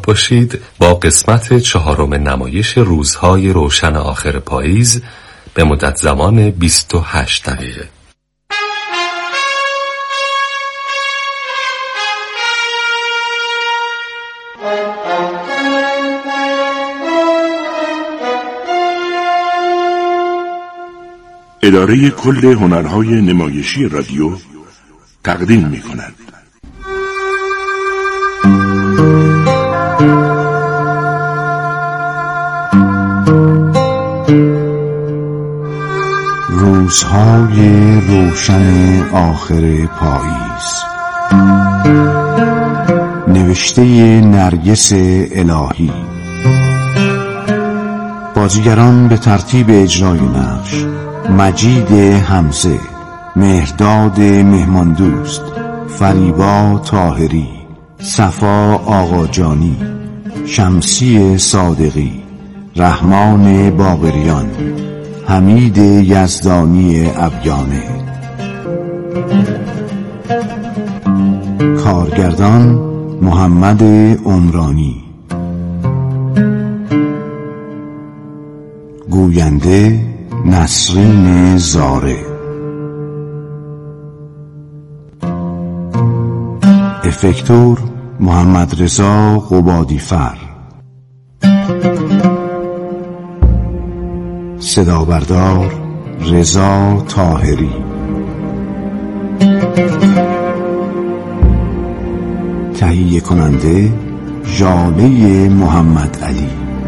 باشید با قسمت 4 نمایش روزهای روشن آخر پاییز به مدت زمان 28 دقیقه. اداره کل هنرهای نمایشی رادیو تقدیم می‌کند. روزهای روشن آخر پاییز، نوشته نرگس الهی. بازیگران به ترتیب اجرای نقش: مجید حمزه، مهرداد مهماندوست، فریبا طاهری، صفا آقاجانی، شمسی صادقی، رحمان باقریان، حمید یزدانی ابیانه. کارگردان محمد عمرانی. گوینده نسرین زاره. افکتور محمد رضا قبادیفر. صدابردار رضا طاهری. تهیه کننده ژاله محمد علی.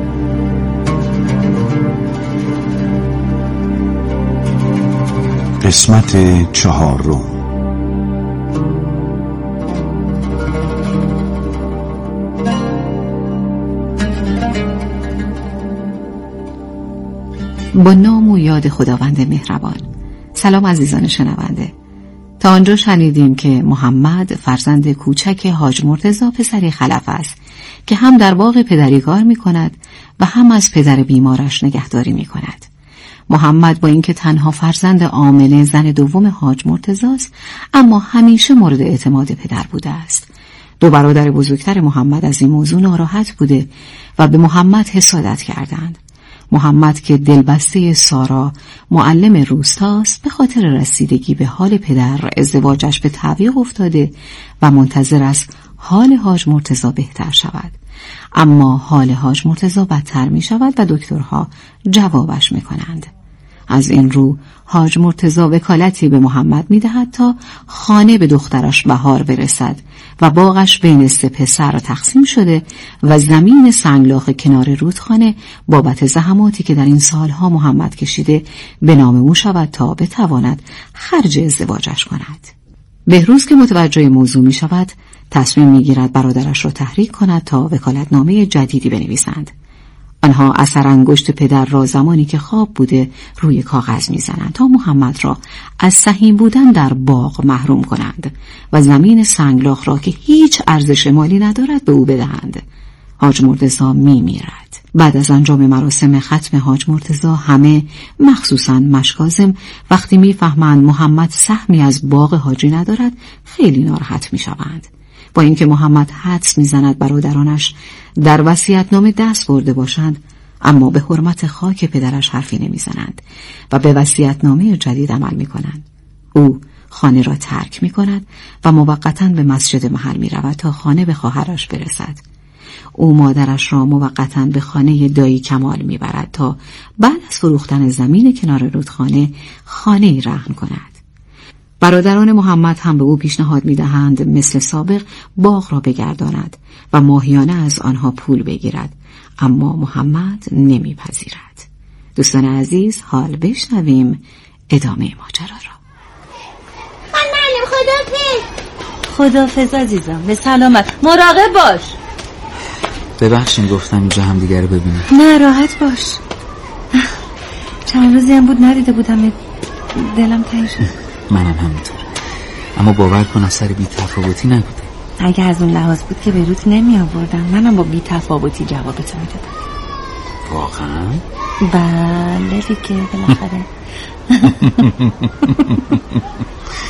قسمت 4. با نام و یاد خداوند مهربان. سلام عزیزان شنونده. تا آنجا شنیدیم که محمد فرزند کوچک حاج مرتضی پسری خلف است که هم در باغ پدری کار می کند و هم از پدر بیمارش نگهداری می کند. محمد با اینکه تنها فرزند آمنه زن دوم حاج مرتضی است، اما همیشه مورد اعتماد پدر بوده است. 2 برادر بزرگتر محمد از این موضوع ناراحت بوده و به محمد حسادت کردند. محمد که دلبسته سارا معلم روستاست، به خاطر رسیدگی به حال پدر ازدواجش به تعویق افتاده و منتظر است حال حاج مرتضی بهتر شود. اما حال حاج مرتضی بدتر می شود و دکترها جوابش می کنند. از این رو حاج مرتضی وکالتی به محمد می دهد تا خانه به دخترش بهار برسد و باغش بین 3 پسر تقسیم شده و زمین سنگلاخ کنار رودخانه بابت زحماتی که در این سالها محمد کشیده به نام او شود تا بتواند خرج ازدواجش کند. بهروز که متوجه موضوع می شود، تصمیم می گیرد برادرش را تحریک کند تا وکالتنامه جدیدی بنویسند. آنها اثر انگشت پدر را زمانی که خواب بوده روی کاغذ می‌زنند تا محمد را از سهیم بودن در باغ محروم کنند و زمین سنگلاخ را که هیچ ارزش مالی ندارد به او بدهند. حاج مرتضی می‌میرد. بعد از انجام مراسم ختم حاج مرتضی، همه مخصوصاً مشکاظم وقتی می‌فهمند محمد سهمی از باغ حاجی ندارد خیلی ناراحت می‌شوند. با اینکه محمد حدس می‌زند برادرانش در وصیت‌نامه دست برده باشند، اما به حرمت خاک پدرش حرفی نمی‌زنند و به وصیت‌نامه جدید عمل می‌کنند. او خانه را ترک می‌کند و موقتاً به مسجد محل می‌رود تا خانه به خواهرش برسد. او مادرش را موقتاً به خانه دایی کمال می‌برد تا بعد از فروختن زمین کنار رودخانه خانه‌ای رهن کند. برادران محمد هم به او پیشنهاد می‌دهند مثل سابق باغ را بگرداند و ماهیانه از آنها پول بگیرد، اما محمد نمی‌پذیرد. دوستان عزیز، حال بشنویم ادامه ماجرا را. خداحافظ عزیزم، به سلامت، مراقب باش. ببخشید گفتم اینجا هم دیگه رو ببینیم. نه راحت باش. چند روزی هم بود ندیده بودم، دلم تنگ شد. منم همینطور، اما باور کن اثر بی تفاوتی نبوده. اگه از اون لحاظ بود که بیروت نمی آوردم، منم با بی تفاوتی جوابتو میدادم. واقعا؟ بله دیگه، بالاخره.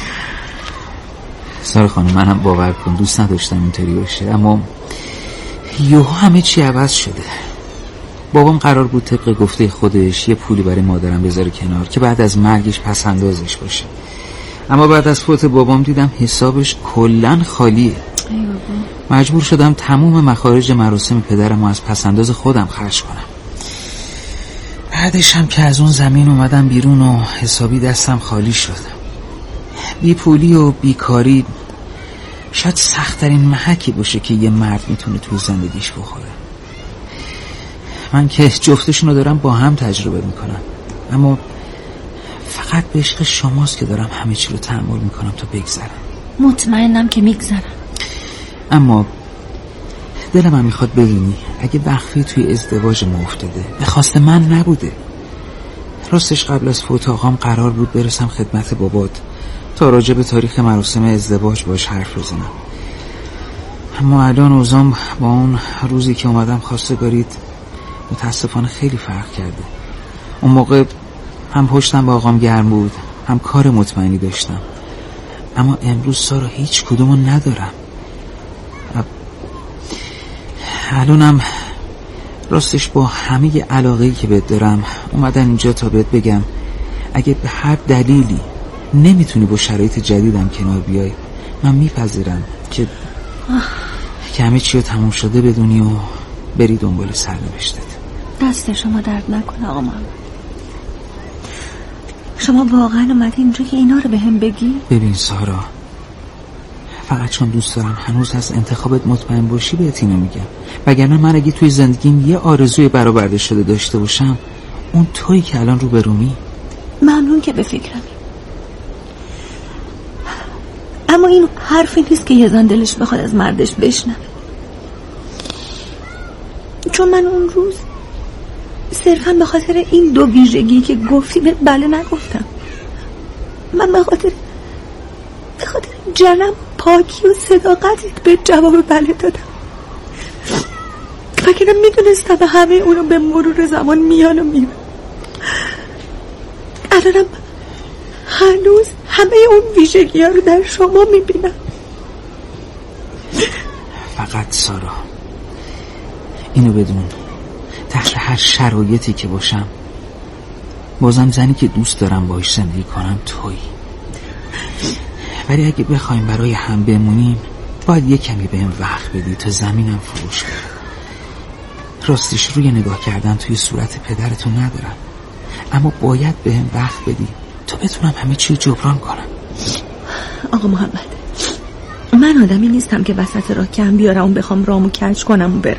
سارا خانم، منم باور کن دوست نداشتم اینطوری باشه، اما یهو همه چی عوض شده. بابام قرار بود طبق گفته خودش یه پولی برای مادرم بذاره کنار که بعد از مرگش پس اندازش باشه، اما بعد از فوت بابام دیدم حسابش کلن خالیه. مجبور شدم تموم مخارج مراسم پدرم رو از پس انداز خودم خرج کنم. بعدش هم که از اون زمین اومدم بیرون و حسابی دستم خالی شد. بی پولی و بیکاری شاید سخت‌ترین محکی باشه که یه مرد میتونه توی زندگیش بخوره. من که جفتشونو دارم با هم تجربه میکنم، اما فقط به عشق شماست که دارم همه چی رو تحمل میکنم تا بگذرم. مطمئنم که میگذرم، اما دلم هم میخواد بدونی اگه وقفی توی ازدواج ما افتاده به خواست من نبوده. راستش قبل از فوت آقام قرار بود برسم خدمت بابات تا راجع به تاریخ مراسم ازدواج باش حرف بزنم، اما الان اوضاعم با اون روزی که اومدم خواستگارید متاسفانه خیلی فرق کرده. اون موقع هم پشتم با آقام گرم بود، هم کار مطمئنی داشتم، اما امروز سارا هیچ کدومو ندارم. الانم راستش با همه علاقه‌ای که بهت دارم اومدن اینجا تا بهت بگم اگه به هر دلیلی نمیتونی با شرایط جدیدم کنار بیای، من میپذیرم که همه چی رو تموم شده بدونی و بری دنبال سرنوشتت. دست شما درد نکنه آقا محمد. شما واقعا اومدی اینجا که اینا رو به هم بگی؟ ببین سارا، فقط چون دوست دارم هنوز از انتخابت مطمئن باشی بهت اینو میگم، وگرنه من اگه توی زندگیم یه آرزوی برآورده شده داشته باشم اون تویی که الان رو به رومی. ممنون که به فکرمی، اما این حرفی نیست که یه زن دلش بخواد از مردش بشنوه. چون من اون روز صرفا به خاطر این دو ویژگی که گفتی به بله نگفتم. من به خاطر جنم پاکی و صداقتی به جواب بله دادم، فکرم میدونستم همه اونو به مرور زمان میان و میرم. الانم هنوز همه اون ویژگی ها رو در شما میبینم. فقط سارا اینو بدون، تحت هر شرایطی که باشم بازم زنی که دوست دارم باهاش زندگی کنم تویی. ولی اگه بخوایم برای هم بمونیم باید یه کمی بهم وقت بدی تا زمینم فروش کنم. راستش روی نگاه کردن توی صورت پدرتون ندارم، اما باید بهم وقت بدی تا بتونم همه چی رو جبران کنم. آقا محمد، من آدمی نیستم که وسط راه کم بیارم و بخوام رامو کج کنم و برم.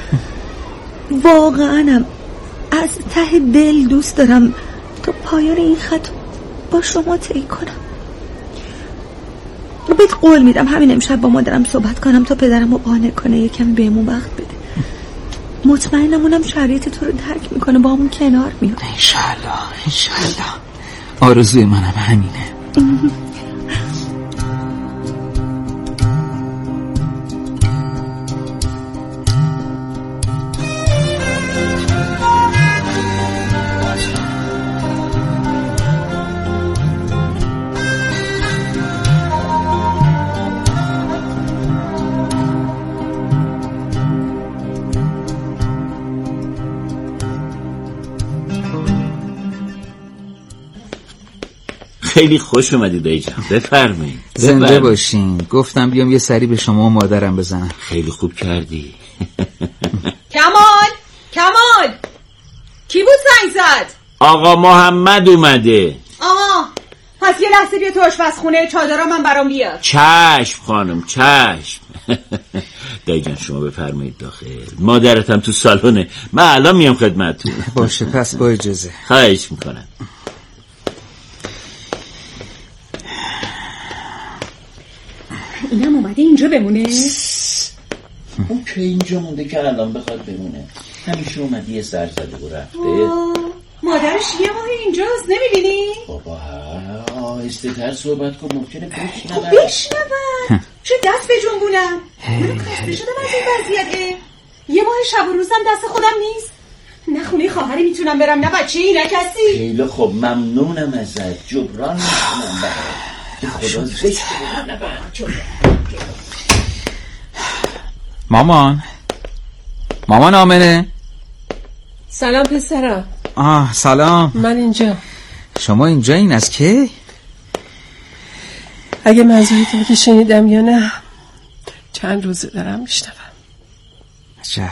واقعا از ته دل دوست دارم تا پایان این خط با شما طی کنم. بهت قول میدم همین امشب با مادرم صحبت کنم تا پدرم رو قانع کنه یکم بهمون وقت بده. مطمئنم اونم شرایط تو رو درک میکنه، با همون کنار میاد. انشالله آرزوی منم همینه. خیلی خوش اومدی دایی جان، بفرمایید. زنده باشین. گفتم بیام یه سری به شما و مادرم بزنم. خیلی خوب کردی. کمال کی بود زنگ زد؟ آقا محمد اومده. پس یه لحظه بیا تو آشپزخونه، چادرام من برام بیار. چشم خانم چشم. دایی جان شما بفرمایید داخل، مادرتم تو سالونه، من الان میام خدمتتون. باشه پس با اجازه. خواهش میکنم. اینم اومده اینجا بمونه؟ اون که اینجا مونده که الان بخواد بمونه؟ همیشه اومده یه سر زده و رفته. مادرش یه ماه اینجاست، نمیبینی؟ بابا آهسته تر صحبت کن، ممکنه بشنون. چه دست به جنبونم؟ من خسته شدم از این وضعیت. یه ماه شب و روزم دست خودم نیست. نه خونه خواهری میتونم برم، نه بچه ای، نه کسی. خیلی خب ممنونم ازت، جبران میکنم برات. خدا مامان مامان آمنه. سلام پسرم. سلام. من اینجا. شما اینجا؟ این از کی؟ اگه منظورتون که شنیدم یا نه چند روزه دارم میشنوم. عجب.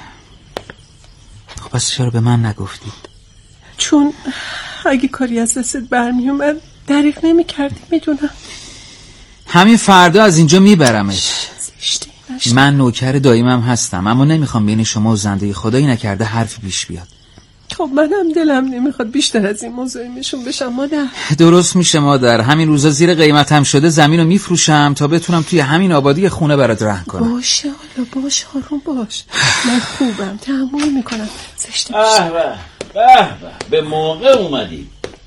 خب پس چرا به من نگفتی؟ چون اگه کاری از دستت برمی اومد دریغ نمی کردی. میدونم. همین فردا از اینجا میبرمش. من نوکر دایمم هستم، اما نمیخوام بین شما و زنده خدایی نکرده حرفی پیش بیاد. خب منم دلم نمیخواد بیشتر از این مزاحمشون بشم مادر. درست میشه مادر. همین روزا زیر قیمتم شده زمینو میفروشم تا بتونم توی همین آبادی خونه برات رهن کنم. باشه حالا باش، آروم باش. من خوبم، تحمل میکنم. زشته به موقع اومدی.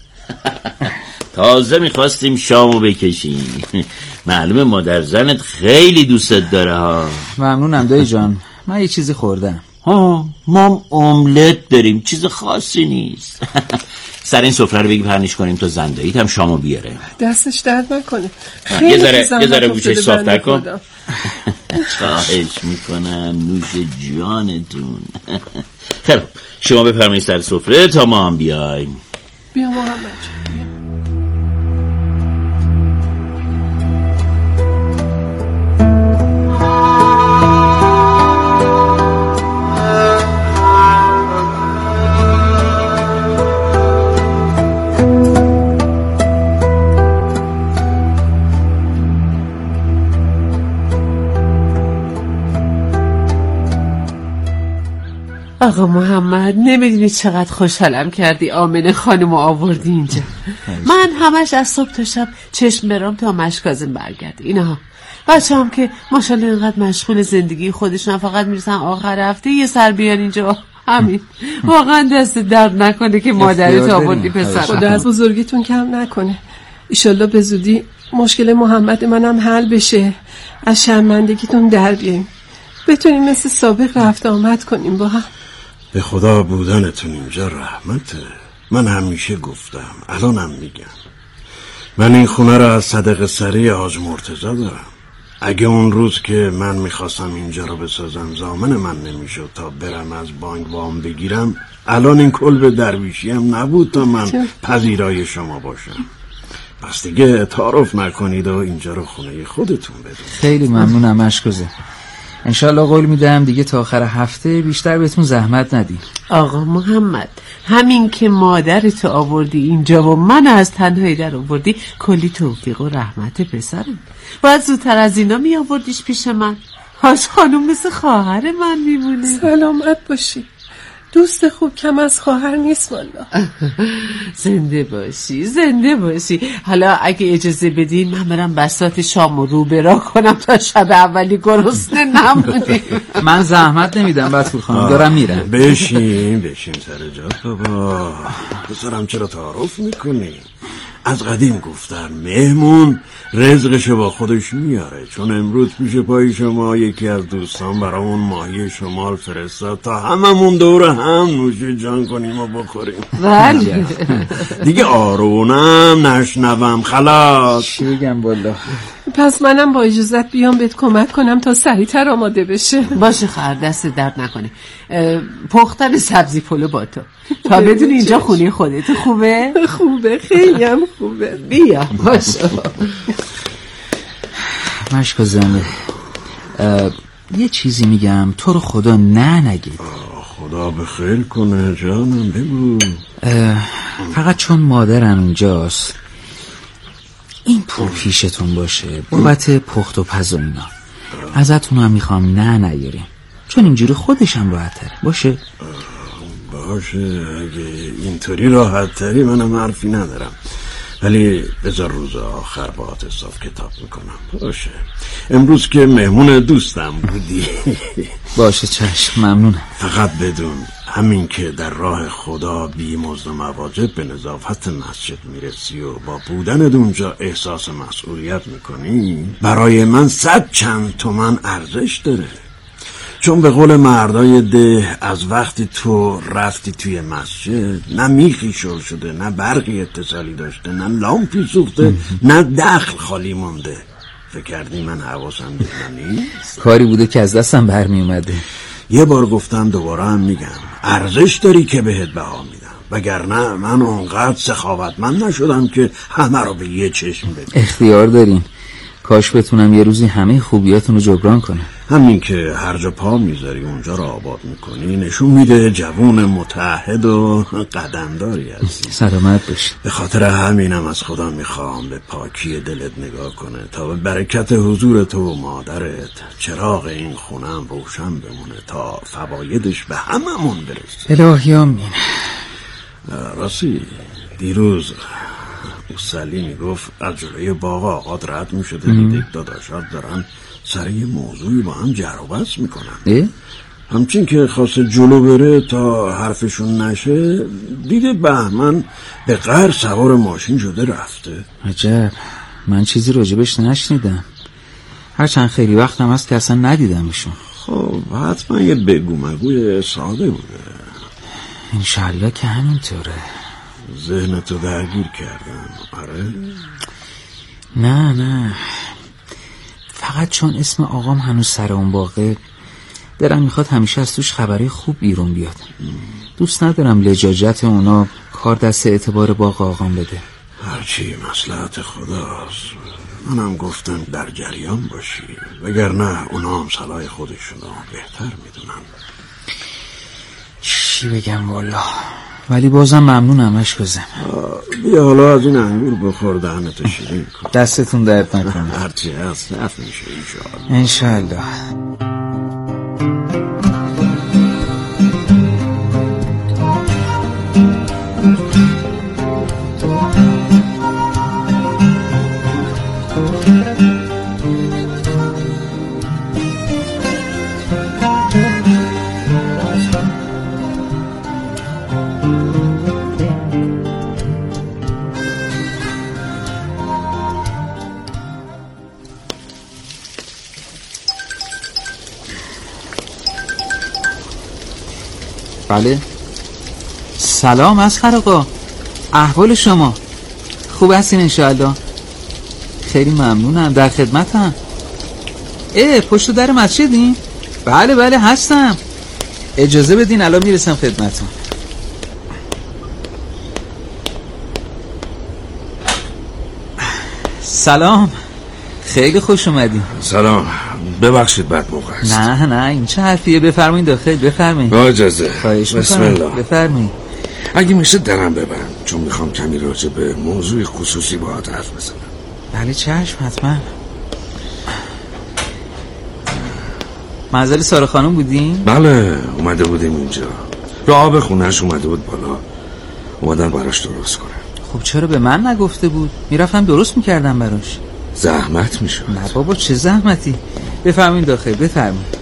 تازه میخواستیم شامو بکشیم. معلومه مادر زنت خیلی دوستت داره ها. ممنونم دایی جان. من یه چیزی خوردم. ما املت داریم، چیز خاصی نیست. سر این سفره رو بگی پرنیش کنیم تا زنداییت هم شامو بیاره. دستش درد نکنه. یه ذره گوشش صافتر کن. خواهش میکنم، نوش جانتون. خب شما بفرمایید سر سفره تا ما هم بیایم. بیا محمد جان. آقا محمد نمیدونی چقدر خوشحالم کردی آمنه خانم آوردی اینجا. من همش از صبح تا شب چشم برام تا مشکازم برگرد. اینها بچه هم که ماشاءالله اینقدر مشغول زندگی خودشون، فقط میرسن آخر هفته یه سر بیان اینجا. همین. واقعا دست درد نکنه که مادرت آوردی پسر. خدا از بزرگیتون کم نکنه. ایشالله به زودی مشکل محمد منم حل بشه، از شرمندگیتون در بیاییم، بتونیم مثل سابق رفت آمد کنیم با هم. به خدا بودنتون اینجا رحمته. من همیشه گفتم، الانم میگم، من این خونه رو از صدقه سری حاج مرتضی دارم. اگه اون روز که من میخواستم اینجا رو بسازم ضامن من نمیشد تا برم از بانک وام بگیرم، الان این کلب درویشی هم نبود تا من پذیرای شما باشم. پس دیگه تعارف نکنید و اینجا رو خونه خودتون بدونید. خیلی ممنونم مشکوزه. انشالله قول میدم دیگه تا آخر هفته بیشتر بهتون زحمت ندیم. آقا محمد، همین که مادرتو آوردی اینجا و من از تنهایی در آوردی کلی توفیق و رحمت پسرم. باید زودتر از اینا می آوردیش پیش من. حاج خانم مثل خواهر من میمونه. سلامت باشی. دوست خوب کم از خواهر نیست والله. زنده باشی، زنده باشی. حالا اگه اجازه بدین من برم بساط شامو رو برا کنم تا شب اولی گرسنه نمونیم. من زحمت نمیدم بطول خانم، دارم میرم. بشین سر جات بابا. پسرم چرا تعارف میکنی؟ از قدیم گفتن مهمون رزقشو با خودش میاره. چون امروز پیش پای شما یکی از دوستان برامون ماهی شمال فرستاد تا هممون دور هم نوش جان کنیم و بخوریم. بله دیگه آرونم نشنوم خلاص. چی بگم والا. پس منم با اجازت بیام بهت کمک کنم تا سریعتر آماده بشه. باشه خواهر، دست درد نکنه. پختن سبزی پلو با تو تا بدون اینجا خونه خودت. خوبه؟ خوبه، خیلی هم خوبه. بیا باشه. مشکو زنده یه چیزی میگم، تو رو خدا نگید. خدا بخیر کنه جانم، بگو. فقط چون مادرم اینجاست این پول پیشتون باشه بابت پخت و پز و اینا. ازتون هم میخوام نیاریم، چون اینجوری خودشم راحت تره. باشه اگه اینطوری راحت تری منم حرفی ندارم، ولی بذار روز آخر باهات حساب کتاب میکنم. باشه امروز که مهمون دوستم بودی. باشه چشم، ممنونم. فقط بدون همین که در راه خدا بی مزد و مواجب به نظافت مسجد میرسی و با بودنت اونجا احساس مسئولیت میکنی، برای من 100 چند تومن ارزش داره. چون به قول مردای ده، از وقتی تو رفتی توی مسجد نه میخی شل شده، نه برقی اتصالی داشته، نه لامپی سوخته، نه دخل خالی مونده. فکر کردی من حواسم به من نیست؟ کاری بوده که از دستم برمی اومده. یه بار گفتم دوباره هم میگم، ارزش داری که بهت بها میدم، وگرنه من اونقدر سخاوتمند نشدم که همه رو به یه چشم ببینم. اختیار دارین، کاش بتونم یه روزی همه خوبیاتون رو جبران کنم. همین که هر جا پا میذاری اونجا رو آباد میکنی نشون میده جوون متعهد و قدمداری هستی. سلامت باشی. به خاطر همینم از خدا میخوام به پاکی دلت نگاه کنه تا به برکت حضور تو و مادرت چراغ این خونم روشن بمونه تا فوایدش به هممون برسه. الهی آمین. راستی دیروز سلی میگفت از جلوی باغ آقاد رد میشده دیدک داداشات دارن سر یه موضوعی با هم جر و بحث میکنن. همچین که خواسته جلو بره تا حرفشون نشه دیده بهمن به قهر سوار ماشین شده رفته. عجب، من چیزی راجبش نشنیدم، هرچند خیلی وقتم هست که اصلا ندیدمشون. خب حتما یه بگو مگوی ساده بوده. انشالله که همینطوره. ذهنتو درگیر کردم. آره؟ نه فقط چون اسم آقام هنوز سر اون باغه دلم میخواد همیشه از توش خبری خوب بیرون بیاد. دوست ندارم لجاجت اونا کار دست اعتبار باغ آقام بده. هرچی مصلحت خداست. منم گفتم در جریان باشی، وگرنه اونا هم صلاح خودشونو بهتر میدونن. چی بگم والا، ولی بازم ممنونم اشکازم. بیا حالا از این انگور بخور دهنتو شیرین کن. دستتون درد نکنه. هرچی هست نفع میشه انشالله. بله سلام اسخر آقا، احوال شما خوب هستین انشاءالله؟ خیلی ممنونم، در خدمتم. پشت در مسجدین؟ بله هستم، اجازه بدین الان میرسم خدمتون. سلام، خیلی خوش اومدین. سلام، ببخشید بعد موقع است. نه این چه حرفیه، بفرمایید داخل، بفرمایید. با اجازه. خواهش بسم الله. بفرمایید. اگه میشه درم ببند، چون میخوام کمی راجع به موضوع خصوصی باهات حرف بزنم. بله چشم، حتما. منزل سارا خانم بودین؟ بله اومده بودیم اینجا، راه آب خونهش اومده بود بالا، اومدن براش درست کنم. خب چرا به من نگفته بود؟ میرفتم درست میکردم براش. زحمت میشد. نه بابا چه زحمتی، بفرمایید داخل، بفرمایید.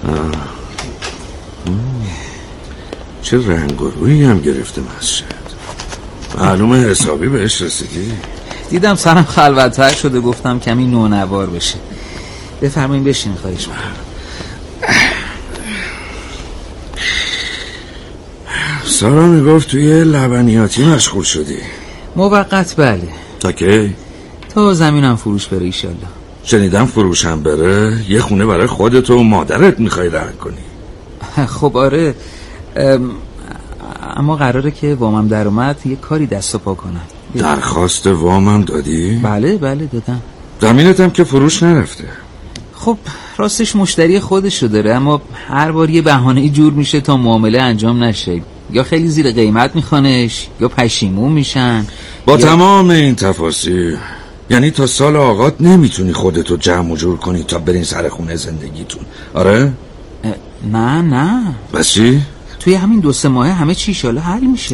چه رنگ و رویی هم گرفته مسجد، معلومه حسابی بهش رسیدی. دیدم سرم خلوت‌تر شده، گفتم کمی نونوار بشه. بفرمایید بشین، خواهش می‌کنم. سارا میگفت توی لبنیاتی مشغول شدی. موقت بله. تا کی؟ تا زمینم فروش بره ایشالله. شنیدم فروشم بره یه خونه برای خودت و مادرت میخوای رهن کنی. خب آره، اما قراره که وامم در اومد یه کاری دست و پا کنم. درخواست وامم دادی؟ بله دادم. زمینتم که فروش نرفته. خب راستش مشتری خودشو داره، اما هر بار یه بهانه‌ای جور میشه تا معامله انجام نشه. یا خیلی زیر قیمت میخوانش یا پشیمون میشن. با تمام این تفاصیل یعنی تا سال آقات نمیتونی خودتو جمع و جور کنی تا برین سر خونه زندگیتون؟ آره؟ نه. بس چی؟ توی همین 2-3 ماه همه چی ایشالا حل میشه.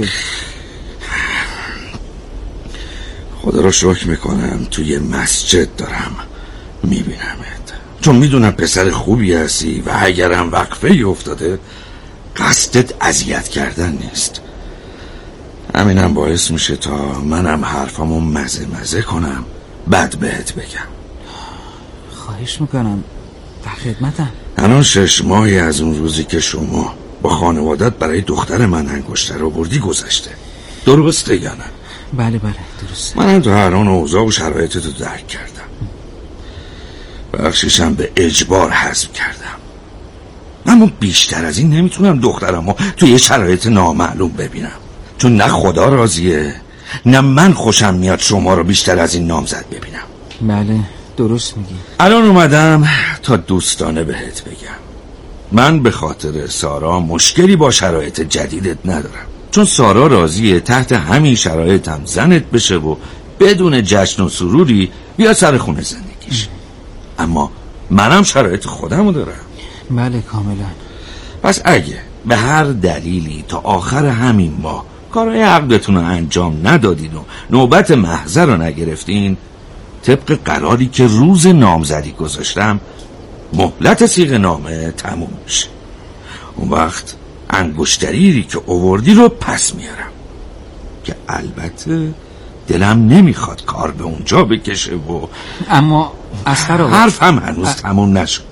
خدا رو شکر میکنم توی مسجد دارم میبینمت، چون میدونم پسر خوبی هستی و اگرم وقفه افتاده قصدت اذیت کردن نیست. همینم باعث میشه تا منم حرفامو مزه کنم بعد بهت بگم. خواهش میکنم، در خدمتم. الان 6 ماهی از اون روزی که شما با خانوادت برای دختر من انگشتر رو بردی گذشته، درسته یا نه؟ بله درسته. منم تو هر آن اوضاع و شرایطتو درک کردم، بخشیشم به اجبار حذف کردم. اما بیشتر از این نمیتونم دخترمو توی یه شرایط نامعلوم ببینم، چون نه خدا راضیه نه من خوشم میاد شما رو بیشتر از این نامزد ببینم. بله درست میگی. الان اومدم تا دوستانه بهت بگم من به خاطر سارا مشکلی با شرایط جدیدت ندارم، چون سارا راضیه تحت همین شرایط هم زنت بشه و بدون جشن و سروری بیا سر خونه زندگیش. اما منم شرایط خودمو دارم. بله کاملا. پس اگه به هر دلیلی تا آخر همین ماه کارهای عقدتون رو انجام ندادین و نوبت محضر رو نگرفتین، طبق قراری که روز نامزدی گذاشتم مهلت صیغه نامه تموم میشه. اون وقت انگشتری که آوردی رو پس میارم، که البته دلم نمیخواد کار به اونجا بکشه و اما اصغر آقا حرفم هنوز تموم نشد.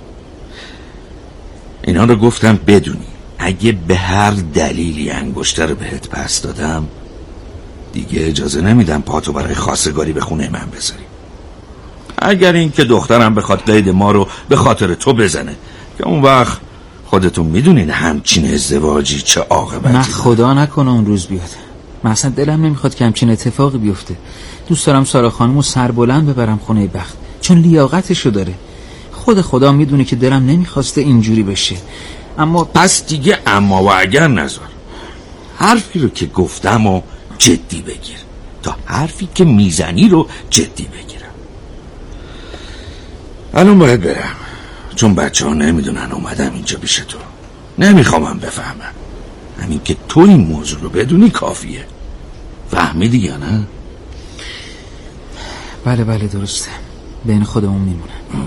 اینا رو گفتم بدونی اگه به هر دلیلی انگشتر رو بهت پس دادم دیگه اجازه نمیدم پاتو برای خواستگاری به خونه من بذاری. اگر این که دخترم بخواد قید ما رو به خاطر تو بزنه، که اون وقت خودتون میدونین همچین ازدواجی چه عاقبتی. نه خدا نکنه اون روز بیاد. من اصلا دلم نمیخواد که همچین اتفاقی بیفته. دوست دارم سارا خانمو سربلند ببرم خونه بخت، چون لیاقتشو داره. خود خدا میدونه که دلم نمیخواسته اینجوری بشه. اما پس دیگه اما و اگر نذار. حرفی رو که گفتم و جدی بگیر تا حرفی که میزنی رو جدی بگیرم. الان باید برم، چون بچه ها نمیدونن اومدم اینجا پیش تو. نمیخوامم بفهمم. همین که تو این موضوع رو بدونی کافیه. فهمیدی یا نه؟ بله بله درسته. بین خودمون میمونه.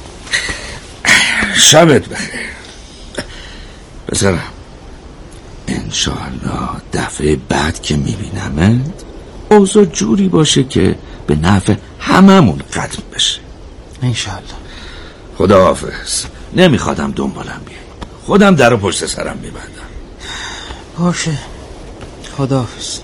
شبت بخیر پسرم. انشاءالله دفعه بعد که میبینمت اوضاع جوری باشه که به نفع هممون ختم بشه. انشاءالله. خداحافظ. نمیخوادم دنبالم بیای، خودم در و پشت سرم میبندم. باشه خداحافظ.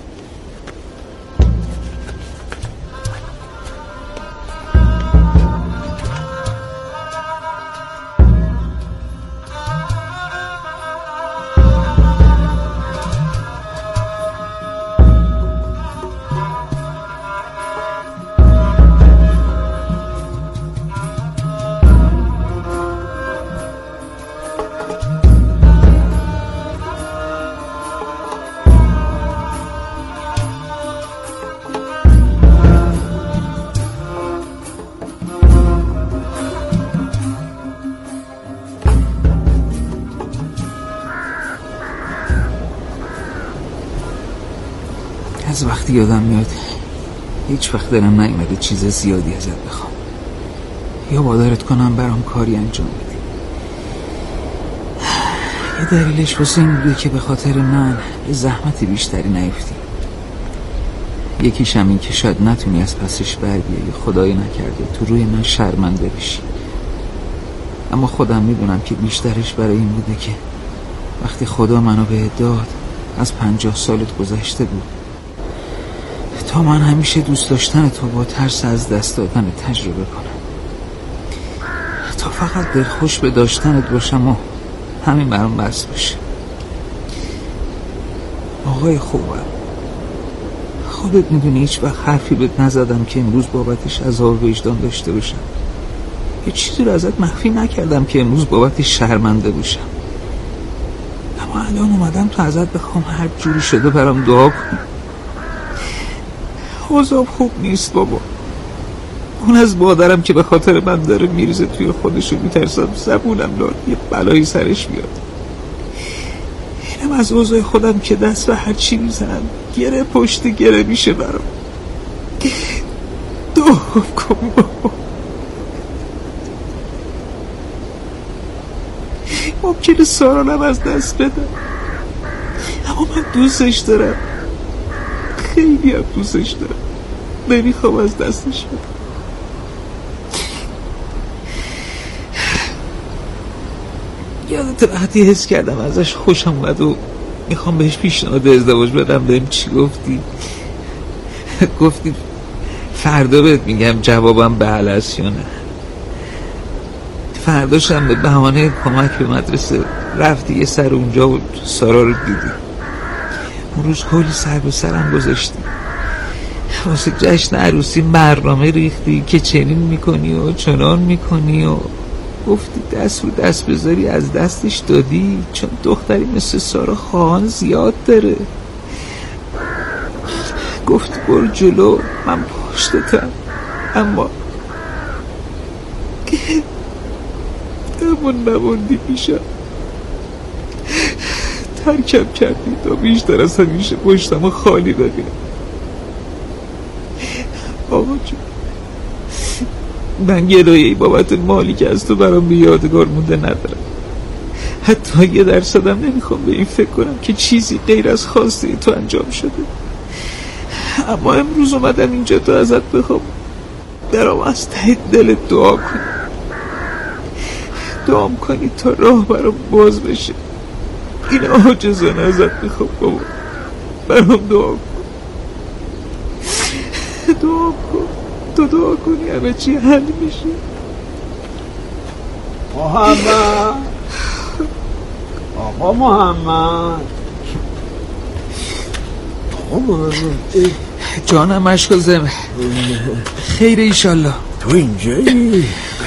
از وقتی یادم میاد هیچ وقت دلم نیومده چیز زیادی ازت بخوام یا وادارت کنم برام کاری انجام بدی. یه دلیلش واسه این بوده که به خاطر من به زحمت بیشتری نیفتی. یکیش هم این که شاید نتونی از پسش بر بیای یا خدایی نکرده تو روی من شرمنده بشی. اما خودم میدونم که بیشترش برای این بوده که وقتی خدا منو به داد از 50 سالت گذشته بود تا من همیشه دوست داشتن تو با ترس از دست دادن تجربه کنم، تا فقط دلخوش به داشتنت باشم و همین برام بس بشه. آقای خوبم، خودت میدونی هیچ وقت حرفی بهت نزدم که امروز بابتش عذاب وجدان داشته باشم. یه چیزی رو ازت مخفی نکردم که امروز بابتش شرمنده باشم. اما الان اومدم تو ازت بخوام هر جوری شده برام دعا کن. اوضاع خوب نیست بابا. اون از مادرم که به خاطر من داره میریزه توی خودشو میترسم زبونم لار یه بلایی سرش بیاد. اینم از اوضاع خودم که دست به هر چی میزنم گره پشت گره میشه برام. دعا کن بابا. ممکنه سارانم از دست بدم، اما من دوستش دارم، خیلی هم دوستش دارم. نمیخوام از دستش بدم. یادت وقتی حس کردم ازش خوشم اومد و میخوام بهش پیشنهاد ازدواج بدم بهم چی گفتی؟ گفتی فردا بهت میگم جوابم بله است یا نه. فرداشم به بهانه کمک به مدرسه رفتی یه سر اونجا و سارا رو دیدی. اون روز کلی سر به سرم گذاشتی، واسه جشن عروسی برنامه ریختی که چنین میکنی و چنان میکنی و گفتی دست رو دست بذاری از دستش دادی، چون دختری مثل سارا خواهان زیاد داره. گفتی برو جلو، من پشتتم، اما نموندی پیشم، ترکم کردی تا بیشتر از همیشه پشتم خالی ببینم. آقا جون، من گلایه‌ای بابت مالی که از تو برام به یادگار مونده ندارم. حتی 1% نمیخوام به این فکر کنم که چیزی غیر از خواسته تو انجام شده. اما امروز اومدم اینجا تو ازت بخوام برام از ته دلت دعا کنی، دعا کنی تا راه برام باز بشه. این عاجزانه ازت میخوام بابا، برام دعا کن، دعا کن. تو دعا کنی همه چی حل میشه. محمد، آقا محمد، آقا محمد، جانم مشکل خیره ایشالله. تو اینجایی؟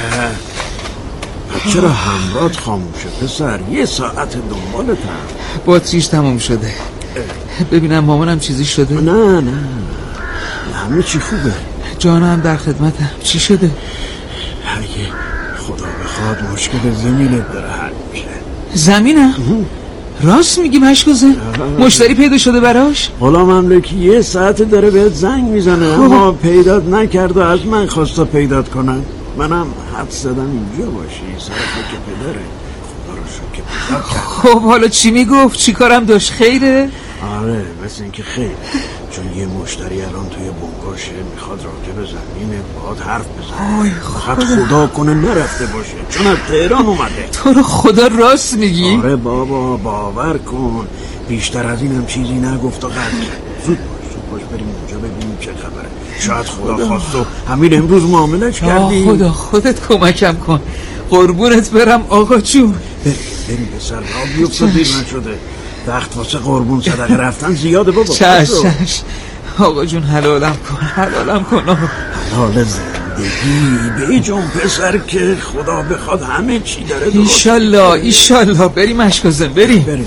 چرا همراهت خاموشه پسر؟ 1 ساعت دنبالتم. باتریش تموم شده. ببینم مامانم چیزی شده؟ نه همه چی خوبه. جانم در خدمتم. چی شده؟ اگه خدا بخواد مشکل زمینت داره حل میشه. زمینم؟ راست میگی مشکوزه؟ مشتری پیدا شده براش؟ غلام مملکی 1 ساعت داره بهت زنگ میزنه، اما پیدات نکرد و از من خواستا پیدات کنن. منم حد زدم اینجا باشی، سر که پدره. خدا رو شکر که پیدا کرد. خب حالا چی میگفت؟ چی کارم داشت؟ خیره؟ آره مثل این که خیره، چون یه مشتری الان توی بنگاشه، میخواد راجع به زمین باهات حرف بزنه. فقط خدا کنه نرفته باشه، چون از تهران اومده. تو رو خدا راست میگی؟ آره بابا باور کن، بیشتر از اینم چیزی نگفت و قد کرد. زود باش بریم اونجا ببینیم چه خبره. شاید خدا خواست و همین امروز معاملش کردی. خدا خودت کمکم کن، قربونت برم آقا جون. بریم پسر، راه بیفته دیر نشده، وقت واسه قربون صدقه رفتن زیاده بابا. چش آقا جون، حلالم کن آقا. حلال زندگی به جون پسر که خدا بخواد همه چی داره. ایشالله بریم اشکازم، بریم.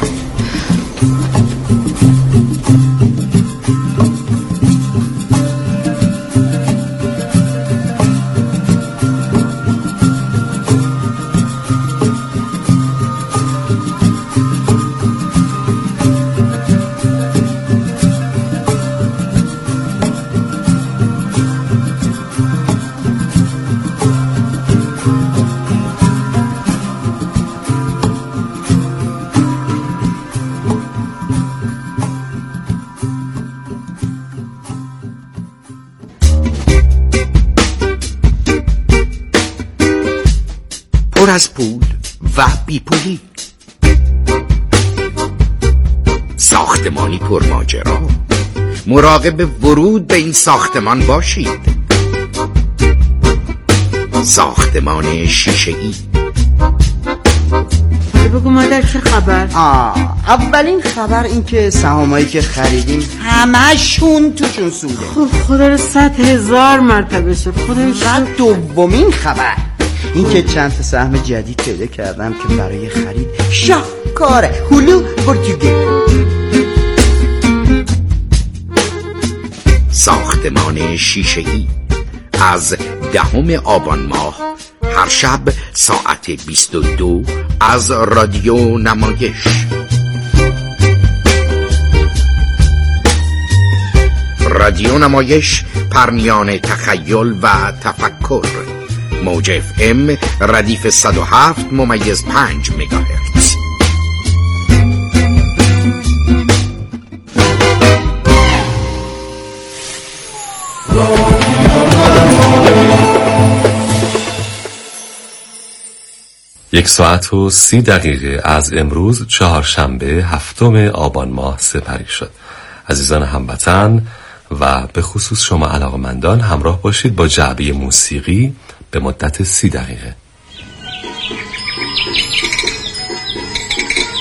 پر از پول و بی پولی، ساختمانی پرماجرا، مراقب ورود به این ساختمان باشید. ساختمان شیشه‌ای. بگو مادر چه خبر؟ اولین خبر این که سهامایی که خریدیم همشون توشون سوده. خب خدا رو 100,000 مرتبه شد. و دومین خبر این که چند تا سهم جدید پیدا کردم که برای خرید شاهکاره. هلو پرتغال. ساختمان شیشه‌ای از 10 آبان ماه هر شب ساعت 22 از رادیو نمایش. رادیو نمایش، پرمیان تخیل و تفکر. موج FM ردیف 107.5 مگاهرتز. یک ساعت و 30 دقیقه از امروز چهارشنبه 7 آبان ماه سپری شد. عزیزان هموطن و به خصوص شما علاقه‌مندان همراه باشید با جعبه موسیقی به مدت 30 دقیقه.